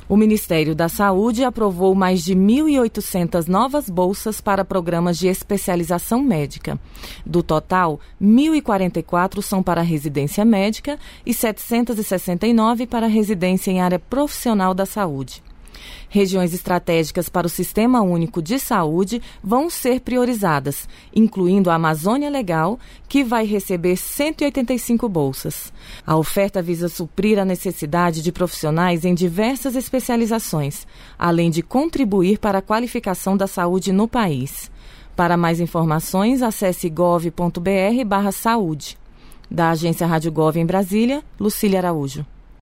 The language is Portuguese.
O Ministério da Saúde aprovou mais de 1.800 novas bolsas para programas de especialização médica. Do total, 1.044 são para residência médica e 769 para residência em área profissional da saúde. Regiões estratégicas para o Sistema Único de Saúde vão ser priorizadas, incluindo a Amazônia Legal, que vai receber 185 bolsas. A oferta visa suprir a necessidade de profissionais em diversas especializações, além de contribuir para a qualificação da saúde no país. Para mais informações, acesse gov.br/saúde. Da Agência Rádio Gov em Brasília, Lucília Araújo.